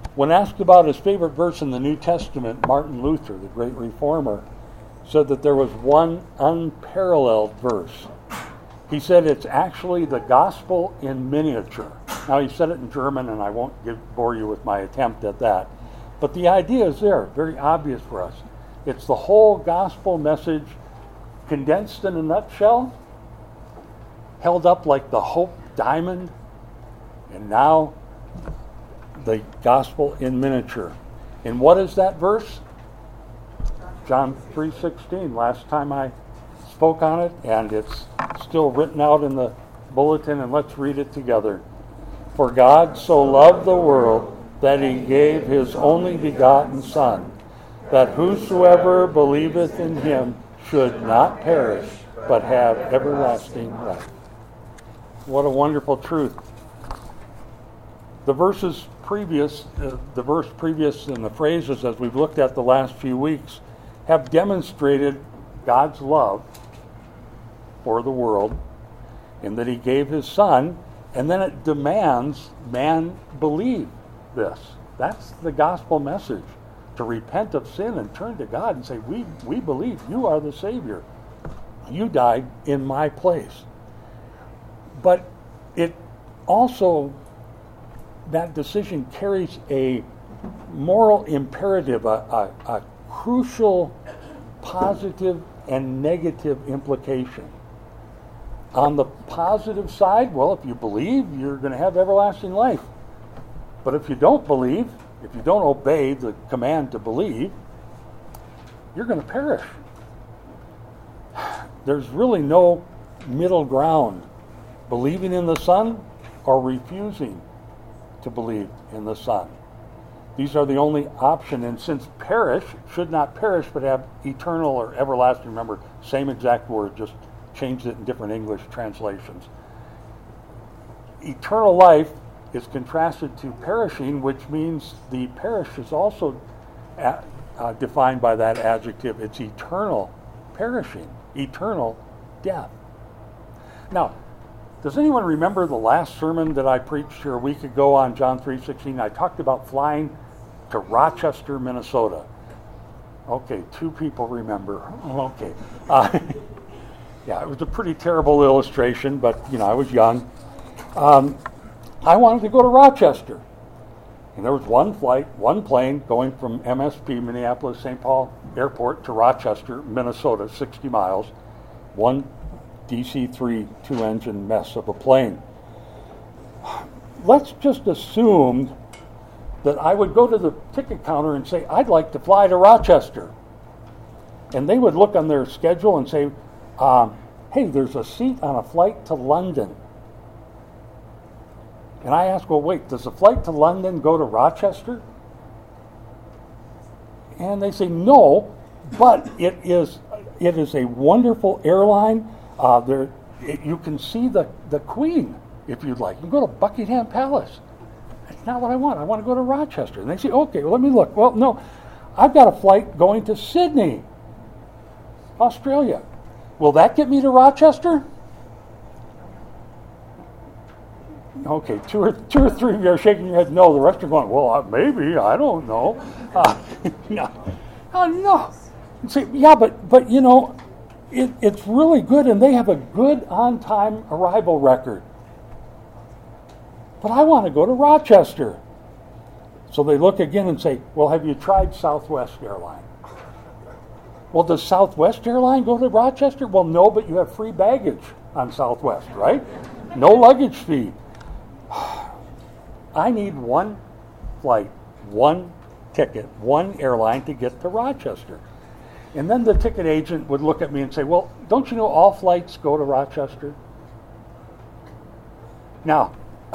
When asked about his favorite verse in the New Testament, Martin Luther, the great reformer, said that there was one unparalleled verse. He said it's actually the gospel in miniature. Now, he said it in German, and I won't bore you with my attempt at that. But the idea is there, very obvious for us. It's the whole gospel message condensed in a nutshell, held up like the Hope Diamond, and now the gospel in miniature. And what is that verse? John 3:16. Last time I spoke on it, and it's still written out in the bulletin, and let's read it together. For God so loved the world that he gave his only begotten Son, that whosoever believeth in him should not perish, but have everlasting life. What a wonderful truth. The verse previous and the phrases, as we've looked at the last few weeks, have demonstrated God's love for the world, in that he gave his Son, and then it demands man believe this. That's the gospel message, to repent of sin and turn to God and say, we believe you are the Savior. You died in my place. But it also, that decision carries a moral imperative, a crucial positive and negative implication. On the positive side, well, if you believe, you're going to have everlasting life. But if you don't believe, if you don't obey the command to believe, you're going to perish. There's really no middle ground. Believing in the Son or refusing to believe in the Son. These are the only option, and since perish should not perish but have eternal or everlasting, remember, same exact word, just changed it in different English translations. Eternal life is contrasted to perishing, which means the perish is also defined by that adjective. It's eternal perishing, eternal death. Now, does anyone remember the last sermon that I preached here a week ago on John 3:16? I talked about flying to Rochester, Minnesota. Okay, 2 people remember. Okay. Yeah, it was a pretty terrible illustration, but, I was young. I wanted to go to Rochester. And there was one flight, one plane going from MSP, Minneapolis St. Paul Airport, to Rochester, Minnesota, 60 miles. One DC-3 2-engine mess of a plane. Let's just assume that I would go to the ticket counter and say, I'd like to fly to Rochester. And they would look on their schedule and say, hey, there's a seat on a flight to London. And I ask, well, wait, does the flight to London go to Rochester? And they say, no, but it is a wonderful airline. You can see the Queen, if you'd like. You can go to Buckingham Palace. That's not what I want. I want to go to Rochester. And they say, okay, well, let me look. Well, no, I've got a flight going to Sydney, Australia. Will that get me to Rochester? Okay, two or three of you are shaking your head no. The rest are going, well, maybe, I don't know. No. See, yeah, but it's really good, and they have a good on-time arrival record. But I want to go to Rochester. So they look again and say, well, have you tried Southwest Airline? Well, does Southwest Airline go to Rochester? Well, no, but you have free baggage on Southwest, right? No luggage fee. I need one flight, one ticket, one airline to get to Rochester. And then the ticket agent would look at me and say, well, don't you know all flights go to Rochester? Now,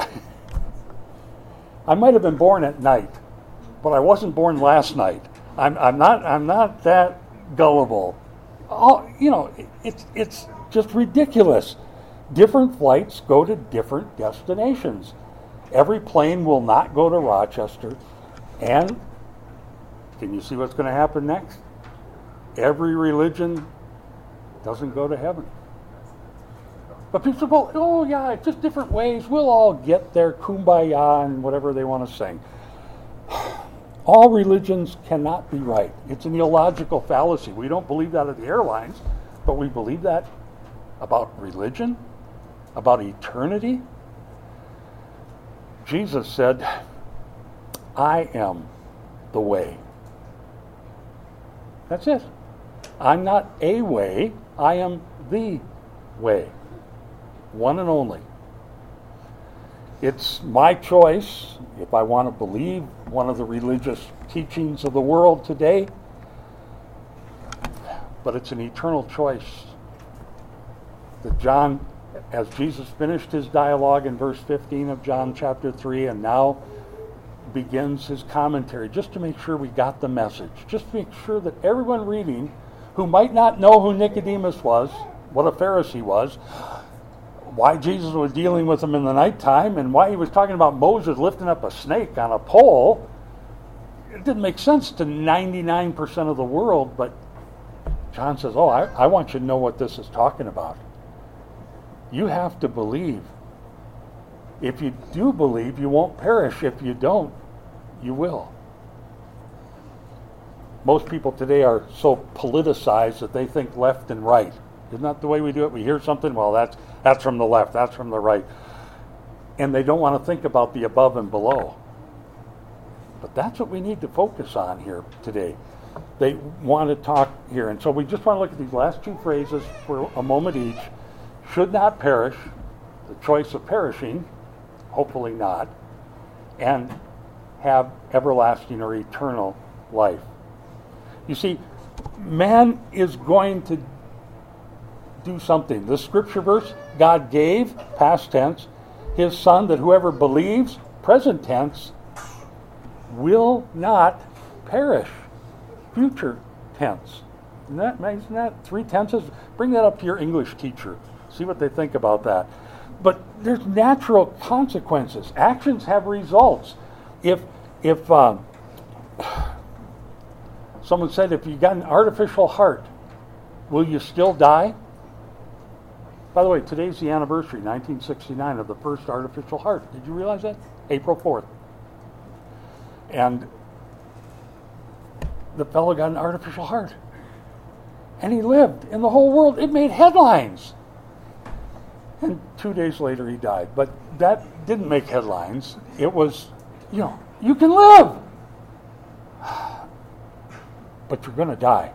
I might have been born at night, but I wasn't born last night. I'm not that gullible. It's just ridiculous. Different flights go to different destinations. Every plane will not go to Rochester. And can you see what's going to happen next? Every religion doesn't go to heaven. But people go, oh yeah, it's just different ways. We'll all get there, kumbaya, and whatever they want to sing. All religions cannot be right. It's an illogical fallacy. We don't believe that at the airlines, but we believe that about religion, about eternity. Jesus said, I am the way. That's it. I'm not a way, I am the way. One and only. It's my choice if I want to believe one of the religious teachings of the world today, but it's an eternal choice. That John, as Jesus finished his dialogue in verse 15 of John chapter 3, and now begins his commentary, just to make sure we got the message, just to make sure that everyone reading who might not know who Nicodemus was, what a Pharisee was, why Jesus was dealing with him in the nighttime, and why he was talking about Moses lifting up a snake on a pole, it didn't make sense to 99% of the world, but John says, I want you to know what this is talking about. You have to believe. If you do believe, you won't perish. If you don't, you will. Most people today are so politicized that they think left and right. Isn't that the way we do it? We hear something, well, that's from the left, that's from the right. And they don't want to think about the above and below. But that's what we need to focus on here today. They want to talk here. And so we just want to look at these last two phrases for a moment each. Should not perish, the choice of perishing, hopefully not, and have everlasting or eternal life. You see, man is going to do something. The scripture verse, God gave, past tense, his Son, that whoever believes, present tense, will not perish, future tense. Isn't that 3 tenses? Bring that up to your English teacher. See what they think about that. But there's natural consequences. Actions have results. If someone said, if you got an artificial heart, will you still die? By the way, today's the anniversary, 1969, of the first artificial heart. Did you realize that? April 4th. And the fellow got an artificial heart. And he lived in the whole world. It made headlines. And 2 days later he died. But that didn't make headlines. It was, you can live. But you're going to die.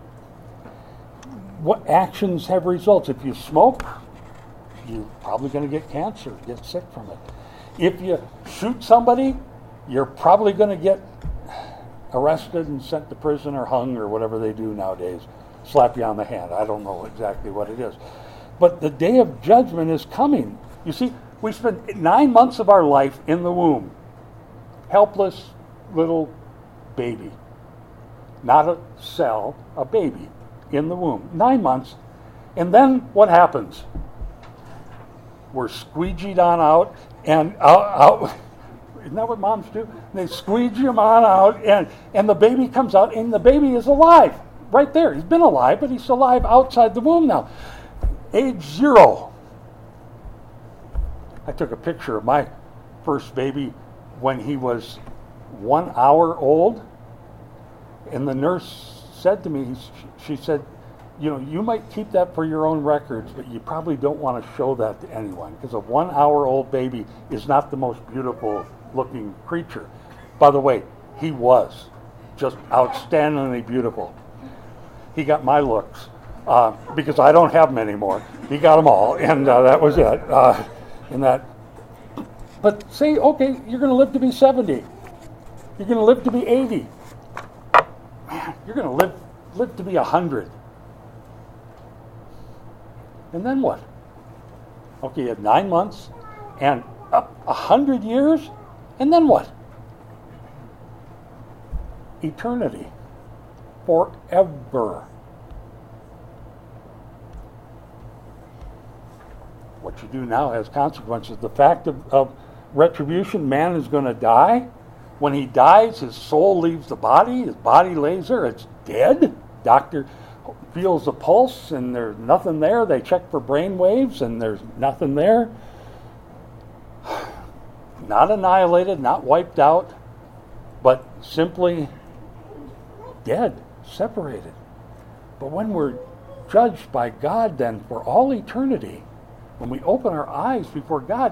What actions have results? If you smoke, you're probably going to get cancer, get sick from it. If you shoot somebody, you're probably going to get arrested and sent to prison or hung or whatever they do nowadays. Slap you on the hand. I don't know exactly what it is. But the day of judgment is coming. You see, we spent 9 months of our life in the womb. Helpless little baby. Not a cell, a baby in the womb. 9 months. And then what happens? We're squeegeed on out and out. Isn't that what moms do? They squeegee them on out and the baby comes out and the baby is alive. Right there. He's been alive, but he's alive outside the womb now. Age 0. I took a picture of my first baby when he was 1 hour old. And the nurse said to me, she said, you might keep that for your own records, but you probably don't want to show that to anyone because a 1 hour old baby is not the most beautiful looking creature. By the way, he was just outstandingly beautiful. He got my looks because I don't have them anymore. He got them all, and that was it. But say, okay, you're going to live to be 70. You're going to live to be 80. Man, you're going to live to be 100. And then what? Okay, you had 9 months and 100 years, and then what? Eternity. Forever. What you do now has consequences. The fact of retribution, man is going to die. When he dies, his soul leaves the body. His body lays there. It's dead. Doctor feels the pulse, and there's nothing there. They check for brain waves, and there's nothing there. Not annihilated, not wiped out. but simply dead, separated. But when we're judged by God then for all eternity, when we open our eyes before God,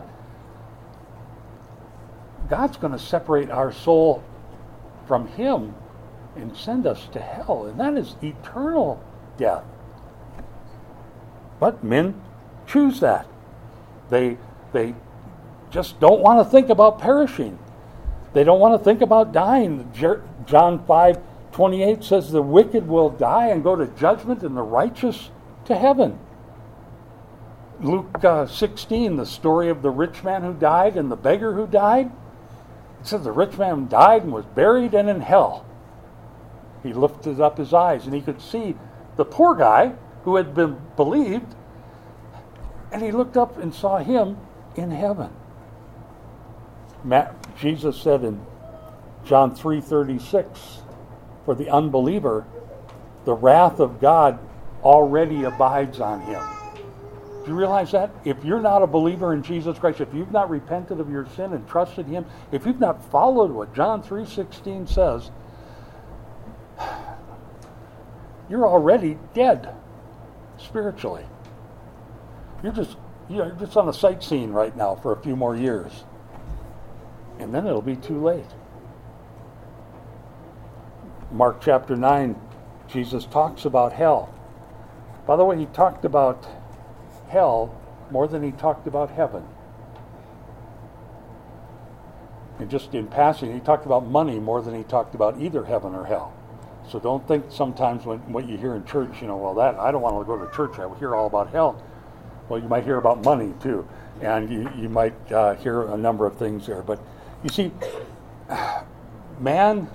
God's going to separate our soul from Him and send us to hell. And that is eternal death. But men choose that. They just don't want to think about perishing. They don't want to think about dying. John 5:28 says the wicked will die and go to judgment and the righteous to heaven. Luke 16, the story of the rich man who died and the beggar who died. It says the rich man died and was buried and in hell. He lifted up his eyes and he could see the poor guy who had been believed, and he looked up and saw him in heaven. Jesus said in John 3:36, for the unbeliever, the wrath of God already abides on him. Do you realize that? If you're not a believer in Jesus Christ, if you've not repented of your sin and trusted Him, if you've not followed what John 3:16 says, you're already dead spiritually. You're just on a sightseeing right now for a few more years. And then it'll be too late. Mark chapter 9, Jesus talks about hell. By the way, He talked about hell more than He talked about heaven. And just in passing, He talked about money more than He talked about either heaven or hell. So don't think sometimes when what you hear in church, well, that I don't want to go to church, I will hear all about hell. Well, you might hear about money too, and you might hear a number of things there. But you see, man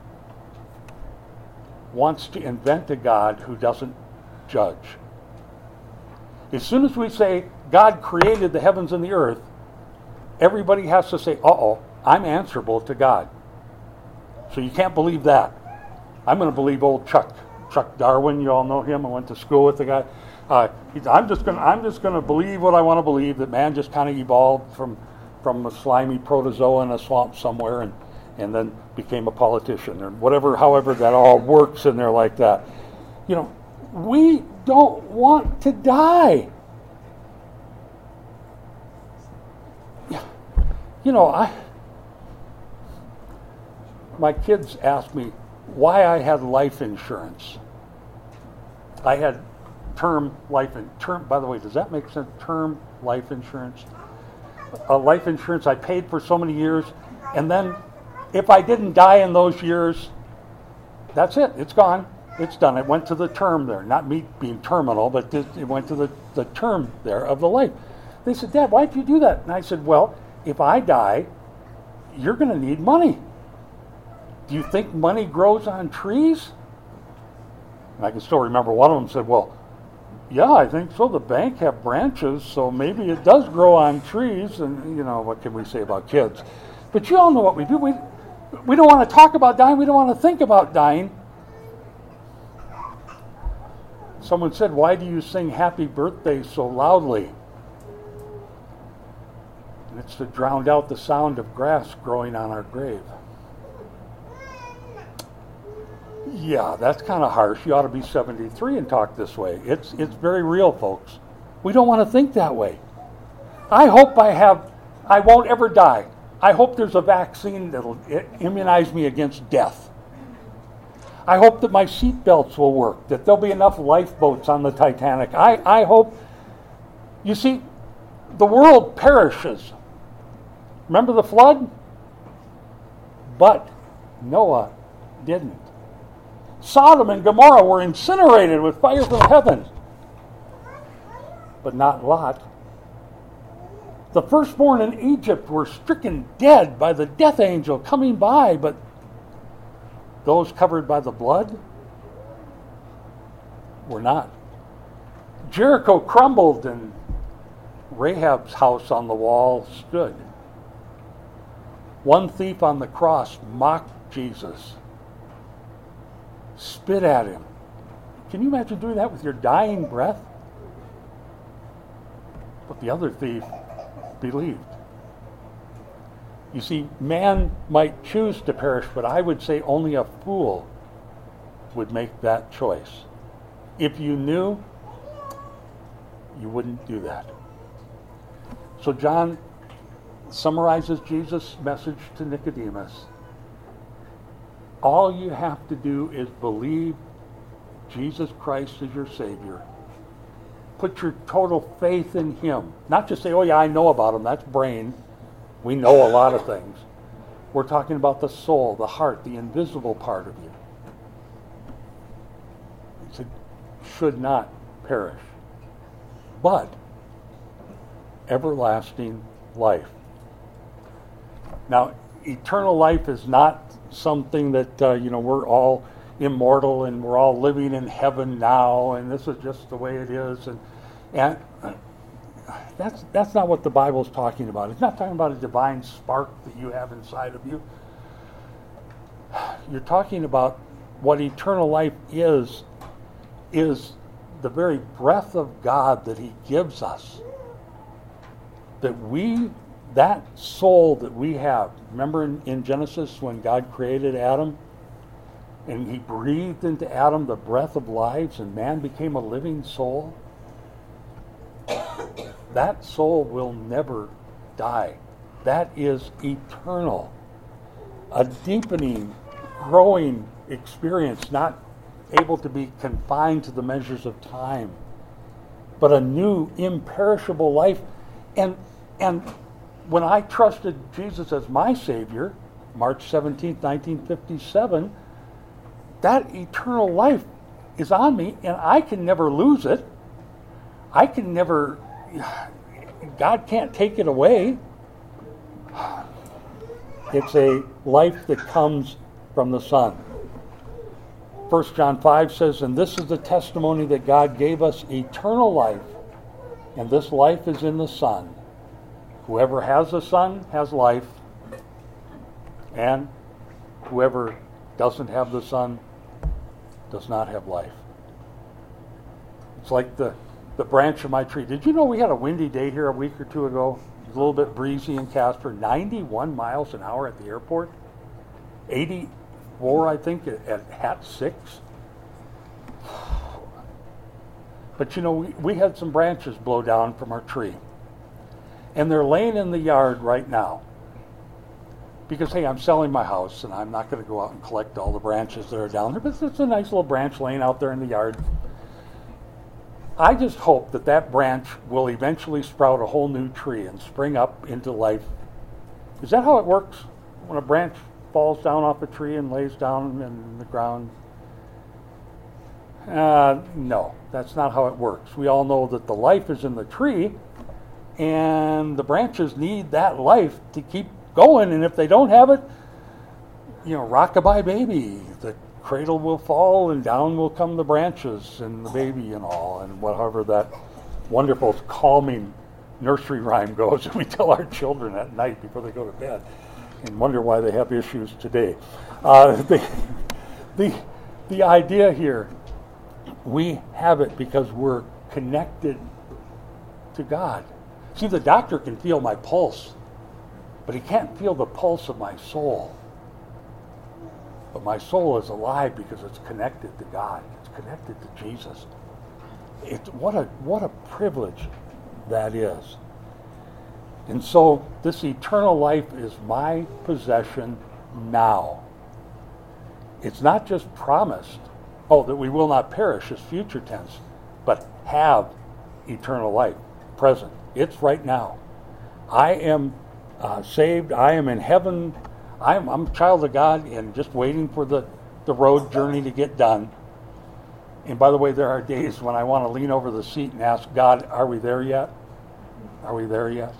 wants to invent a God who doesn't judge. As soon as we say God created the heavens and the earth, everybody has to say, uh-oh, I'm answerable to God. So you can't believe that. I'm going to believe old Chuck Darwin. You all know him. I went to school with the guy. I'm just going to believe what I want to believe, that man just kind of evolved from a slimy protozoa in a swamp somewhere and then became a politician or whatever, however that all works in there like that. We don't want to die. My kids asked me why I had life insurance. I had term life insurance. By the way, does that make sense? Term life insurance. Life insurance I paid for so many years, and then if I didn't die in those years, that's it. It's gone. It's done. It went to the term there. Not me being terminal, but it went to the term there of the life. They said, Dad, why'd you do that? And I said, well, if I die, you're going to need money. Do you think money grows on trees? And I can still remember one of them said, well, yeah, I think so. The bank have branches, so maybe it does grow on trees. And, what can we say about kids? But you all know what we do. We don't want to talk about dying. We don't want to think about dying. Someone said, why do you sing happy birthday so loudly? And it's to drown out the sound of grass growing on our grave. Yeah, that's kind of harsh. You ought to be 73 and talk this way. It's very real, folks. We don't want to think that way. I hope I won't ever die. I hope there's a vaccine that'll immunize me against death. I hope that my seat belts will work, that there'll be enough lifeboats on the Titanic. I hope, you see, the world perishes. Remember the flood? But Noah didn't. Sodom and Gomorrah were incinerated with fire from heaven, but not Lot. The firstborn in Egypt were stricken dead by the death angel coming by, but those covered by the blood were not. Jericho crumbled and Rahab's house on the wall stood. One thief on the cross mocked Jesus, spit at him. Can you imagine doing that with your dying breath? But the other thief believed. You see, man might choose to perish, but I would say only a fool would make that choice. If you knew, you wouldn't do that. So John summarizes Jesus' message to Nicodemus. All you have to do is believe Jesus Christ is your Savior. Put your total faith in Him. Not just say, oh yeah, I know about Him. That's brain. We know a lot of things. We're talking about the soul, the heart, the invisible part of you. It should not perish, but everlasting life. Now, eternal life is not something that we're all immortal and we're all living in heaven now, and this is just the way it is, and that's not what the Bible's talking about. It's not talking about a divine spark that you have inside of you. You're talking about what eternal life is the very breath of God that He gives us. That soul that we have, remember in Genesis when God created Adam and He breathed into Adam the breath of life and man became a living soul? That soul will never die. That is eternal. A deepening, growing experience, not able to be confined to the measures of time, but a new, imperishable life. And when I trusted Jesus as my Savior, March 17th, 1957, that eternal life is on me, and I can never lose it. God can't take it away. It's a life that comes from the Son. 1 John 5 says, and this is the testimony that God gave us, eternal life, and this life is in the Son. Whoever has the Son has life, and whoever doesn't have the Son does not have life. It's like the branch of my tree. Did you know we had a windy day here a week or two ago? It was a little bit breezy in Casper. 91 miles an hour at the airport. 84, I think, at Hat 6. But we had some branches blow down from our tree. And they're laying in the yard right now. Because, hey, I'm selling my house, and I'm not going to go out and collect all the branches that are down there. But it's a nice little branch laying out there in the yard. I just hope that branch will eventually sprout a whole new tree and spring up into life. Is that how it works? When a branch falls down off a tree and lays down in the ground? No, that's not how it works. We all know that the life is in the tree, and the branches need that life to keep going, and if they don't have it, rockabye baby. The cradle will fall and down will come the branches and the baby and all, and whatever that wonderful calming nursery rhyme goes that we tell our children at night before they go to bed and wonder why they have issues today. The idea here, we have it because we're connected to God. See, the doctor can feel my pulse, but he can't feel the pulse of my soul. But my soul is alive because it's connected to God. It's connected to Jesus. What a privilege that is. And so this eternal life is my possession now. It's not just promised, that we will not perish as future tense, but have eternal life, present. It's right now. I am saved. I am in heaven. I'm a child of God and just waiting for the road journey to get done. And by the way, there are days when I want to lean over the seat and ask God, are we there yet? Are we there yet?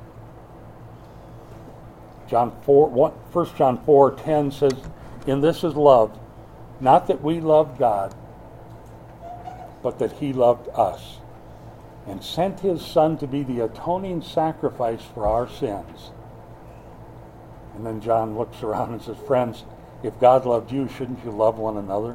1 John 4:10 says, "In this is love, not that we loved God, but that He loved us, and sent His Son to be the atoning sacrifice for our sins." And then John looks around and says, friends, if God loved you, shouldn't you love one another?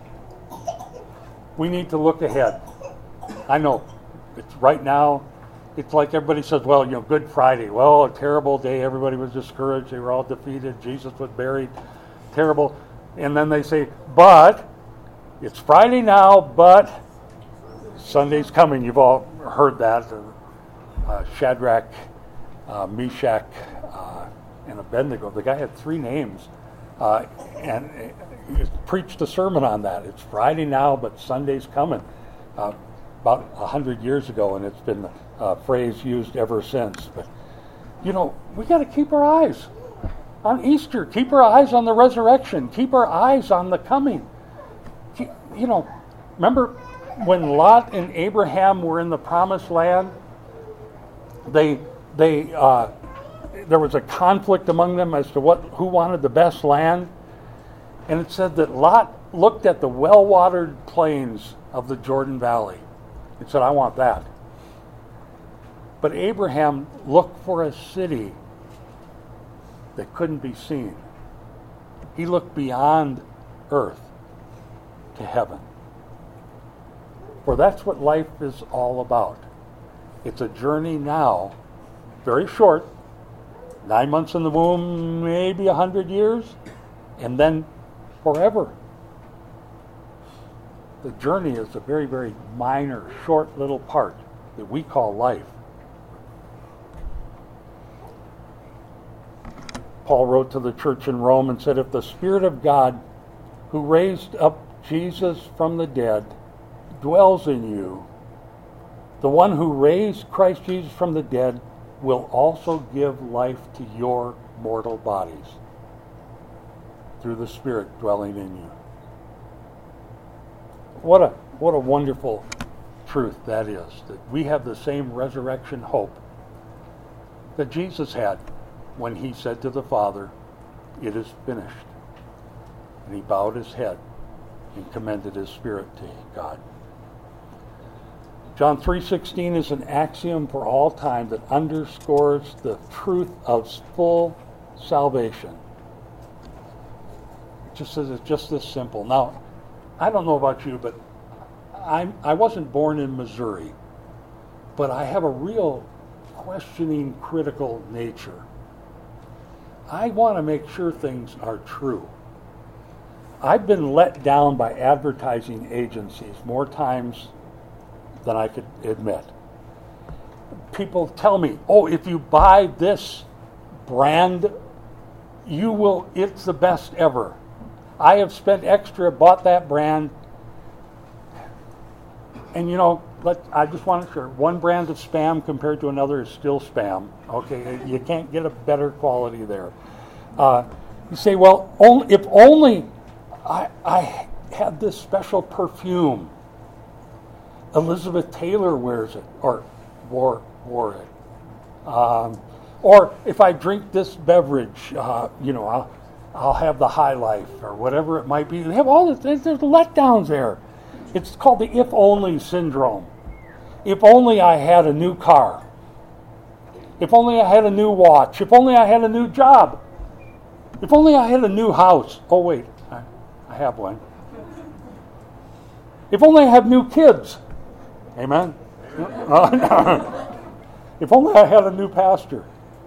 We need to look ahead. I know it's right now, It's like everybody says, well, Good Friday. Well, a terrible day. Everybody was discouraged. They were all defeated. Jesus was buried. Terrible. And then they say, but it's Friday now, but Sunday's coming. You've all heard that. Shadrach, Meshach, and Abednego. The guy had 3 names. And he preached a sermon on that. It's Friday now, but Sunday's coming. About 100 years ago, and it's been a phrase used ever since. But, we got to keep our eyes on Easter. Keep our eyes on the resurrection. Keep our eyes on the coming. Remember when Lot and Abraham were in the promised land? There was a conflict among them as to who wanted the best land. And it said that Lot looked at the well-watered plains of the Jordan Valley and said, I want that. But Abraham looked for a city that couldn't be seen. He looked beyond earth to heaven. For that's what life is all about. It's a journey now, very short, 9 months in the womb, maybe 100 years, and then forever. The journey is a very, very minor, short little part that we call life. Paul wrote to the church in Rome and said, if the Spirit of God, who raised up Jesus from the dead, dwells in you, the one who raised Christ Jesus from the dead will also give life to your mortal bodies through the Spirit dwelling in you. What a wonderful truth that is, that we have the same resurrection hope that Jesus had when he said to the Father, it is finished. And he bowed his head and commended his spirit to God. John 3:16 is an axiom for all time that underscores the truth of full salvation. It just says it's just this simple. Now, I don't know about you, but I wasn't born in Missouri, but I have a real questioning, critical nature. I want to make sure things are true. I've been let down by advertising agencies more times than I could admit. People tell me, if you buy this brand, it's the best ever. I have spent extra, bought that brand, and I just want to share, one brand of Spam compared to another is still Spam. Okay, you can't get a better quality there. You say, well, if only I had this special perfume. Elizabeth Taylor wears it, or wore it. Or if I drink this beverage, I'll have the high life, or whatever it might be. They have all there's letdowns there. It's called the if only syndrome. If only I had a new car. If only I had a new watch. If only I had a new job. If only I had a new house. Oh wait, I have one. If only I have new kids. Amen? If only I had a new pastor.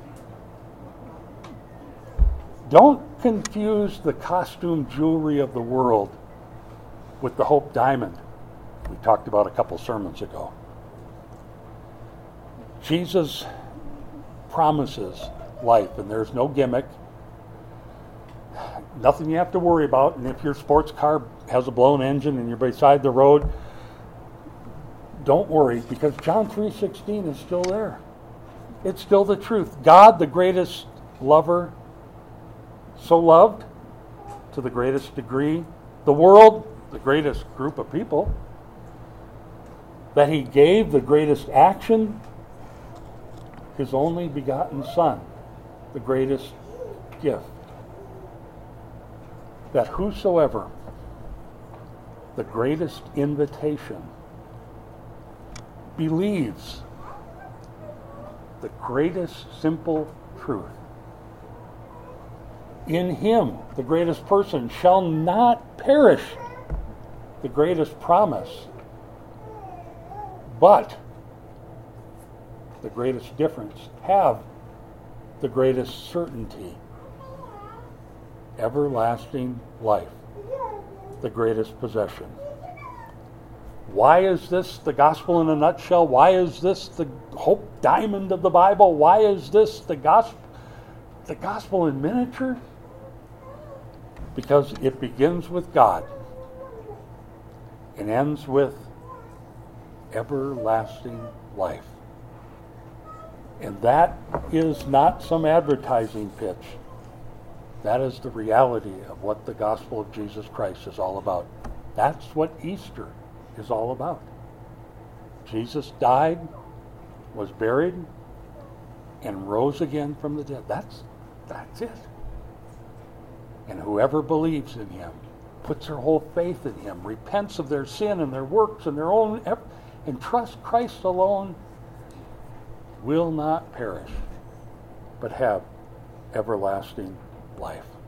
Don't confuse the costume jewelry of the world with the Hope Diamond we talked about a couple sermons ago. Jesus promises life, and there's no gimmick. Nothing you have to worry about. And if your sports car has a blown engine and you're beside the road, don't worry, because John 3:16 is still there. It's still the truth. God, the greatest lover, so loved to the greatest degree. The world, the greatest group of people, that he gave the greatest action, his only begotten Son, the greatest gift. That whosoever, the greatest invitation, believes the greatest simple truth, in him, the greatest person, shall not perish, the greatest promise, but the greatest difference, have the greatest certainty. Everlasting life, the greatest possession. Why is this the gospel in a nutshell? Why is this the hope diamond of the Bible? Why is this the gospel in miniature? Because it begins with God and ends with everlasting life. And that is not some advertising pitch. That is the reality of what the gospel of Jesus Christ is all about. That's what Easter is all about. Jesus died, was buried, and rose again from the dead. That's it. And whoever believes in him, puts their whole faith in him, repents of their sin and their works and their own and trusts Christ alone, will not perish, but have everlasting life.